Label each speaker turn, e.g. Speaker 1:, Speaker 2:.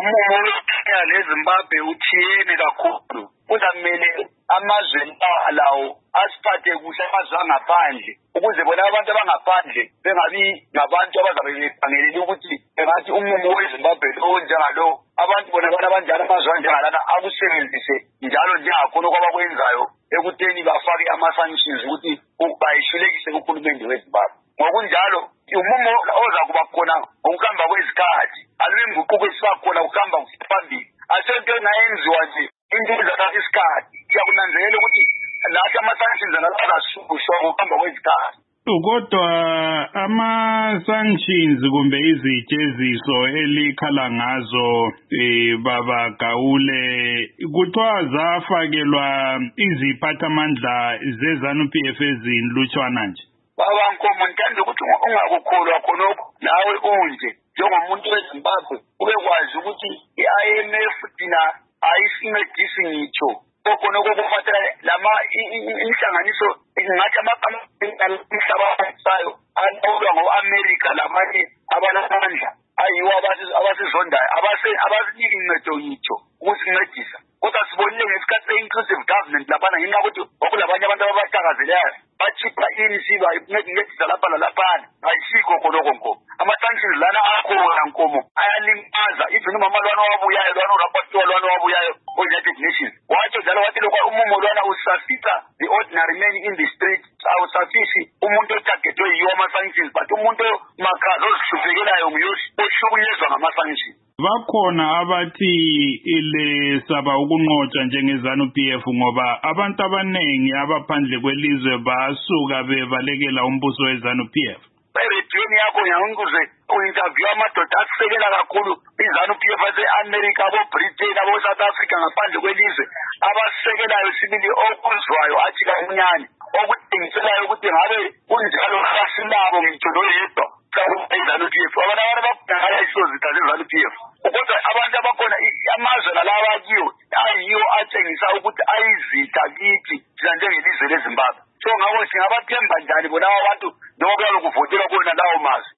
Speaker 1: umumo wekenya leZimbabwe uthiyene kakhulu. Kuzamele amazwe lawo asiphathe kuhle amazwe angaphandle ukuze bona abantu abangaphandle bengabi ngabantu abazabe bekhangelele ukuthi engathi umumo weZimbabwe lo njalo abantu bona abanjalo amazwe anjengalana akusebenzise njalo njengakhona okwabakwenzayo ekutheni bafake ama-sanctions ukuthi bayihlulekise uhulumende weZimbabwe. Ngokunjalo umumo ozakuba khona ngokuhamba kwezikhathi alwinguquko esibakhona ukuhamba phambili asento engayenziwa nje into ezathatha isikhathi kuyakunanzelela ukuthi lathi ama-sanctions azasushwa ngokuhamba kwezikhathi.
Speaker 2: Kodwa ama-sanctions kumbe izijeziso elikhala ngazo baba Gaule kuthiwa zafakelwa iziphathamandla ze-ZANU-PF ezinlutshwana nje.
Speaker 1: Baba Nkomo, ngithanda ukuthi ungakukholwa khonokho nawe unje njengomuntu weZimbabwe ubekwazi ukuthi i-IMF thina ayisincedisi ngitsho khonokho kufatela lama inhlanganiso ngathi umhlaba sayo alawulwa ngo-America lamanye abanamandla ayiwo abasizondayo abasiniki incedo ngitsho ukusincedisa. Kodwa sibonile ngesikhathi se-inclusive government laphana ngenxa yokuthi okulabanye abantu ababathakazelayo bachipha inisiba incedisa lapha lalaphana ayisikho khonokho Nkomo. Ama-sanctions lana akhona Nkomo ayalimaza even umama lwana wabuyayo lwana urapporteur lwana wabuyayo o-United Nations watsho njalo wathi lokho umumo lwana usafisa the ordinary man in the street awusafisi umuntu otargetwe yiwo ama-sanctions but umuntu makhaza ozihluphekelayo ohlukunyezwa ngama-sanctions.
Speaker 2: Bakhona abathi saba ukunqotsha njenge-ZANU-PF ngoba abantu abaningi abaphandle kwelizwe basuka bebalekela umbuso we-ZANU-PF.
Speaker 1: Erediyweni yakho ngiyanguze u-interview amadoda asisekela kakhulu i-ZANU-PF ase-America, abo-Britain, abo-South Africa ngaphandle kwelizwe abasekelayo sibili okuzwayo athi kancane okudingiselayo ukuthi ngabe kunjalo asilabo ngitsho loyedwa i-ZANU-PF abantu bakudangala isozitha ze-ZANU-PF. Kodwa abantu abakhona amazwe lalawa kiyo ayiwo atshengisa ukuthi ayizitha kithi thina njengelizwe leZimbabwe. So ngakho singabathemba njani bona abantu noma kuyabe kuvotelwa kona lawo mazwe.